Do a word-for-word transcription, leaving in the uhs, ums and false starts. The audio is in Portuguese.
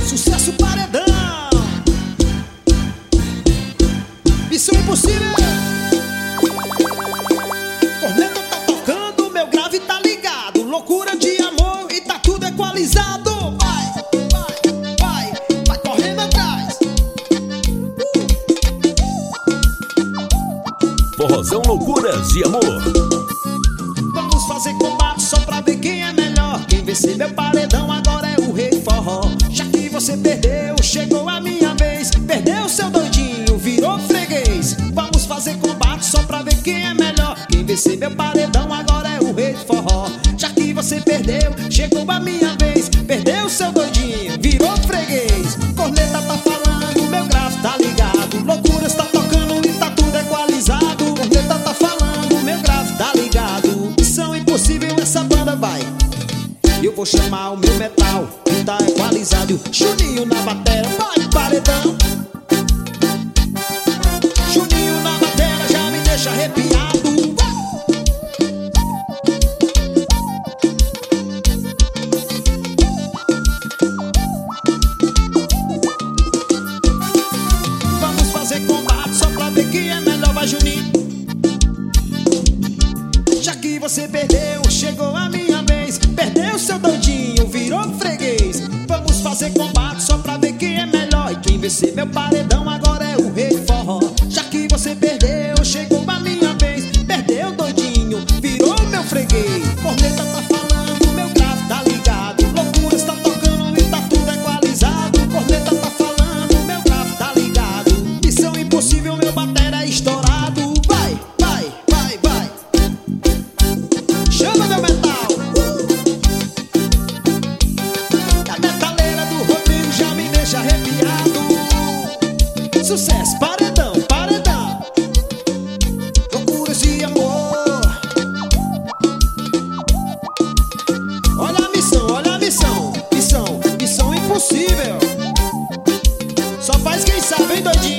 Sucesso paredão, Missão Impossível. Corneta tá tocando, meu grave tá ligado. Loucura de amor e tá tudo equalizado. Vai, vai, vai, vai correndo atrás. Forrozão Loucuras de Amor. Vamos fazer combate só pra ver quem é melhor. Quem vencer meu paredão agora é o rei forró. Já que você perdeu, chegou a minha vez. Perdeu seu doidinho, virou freguês. Vamos fazer combate só pra ver quem é melhor. Quem vencer meu paredão agora é o rei forró. Já que você perdeu, chegou a minha vez. Perdeu seu doidinho, virou freguês. Corneta tá falando, meu grave tá ligado. Loucuras tá tocando e tá tudo equalizado. Corneta tá falando, meu grave tá ligado. Missão Impossível, essa banda vai. Eu vou chamar o meu metal, que tá equalizado. Juninho na bateria, vai paredão. Juninho na bateria já me deixa arrepiado. Vamos fazer combate só pra ver quem é melhor, vai Juninho. Já que você perdeu, chegou a minha vez. Perdeu seu doidinho, virou freguês. Vamos fazer combate só pra ver quem é melhor. E quem vencer meu paredão agora é o rei forró. Já que você perdeu, chegou a minha vez. Perdeu doidinho, virou meu freguês. Corneta tá falando, meu grave tá ligado. Loucuras tá tocando e tá tudo equalizado. Corneta tá falando, meu grave tá ligado. Missão Impossível, meu batera é estourado. Vai, vai, vai, vai. Chama meu metal. A metaleira do Rodrigo já me deixa arrepiado. Sucesso, paredão, paredão. Loucuras de amor. Olha a missão, olha a missão. Missão, Missão Impossível. Só faz quem sabe, hein, doidinho.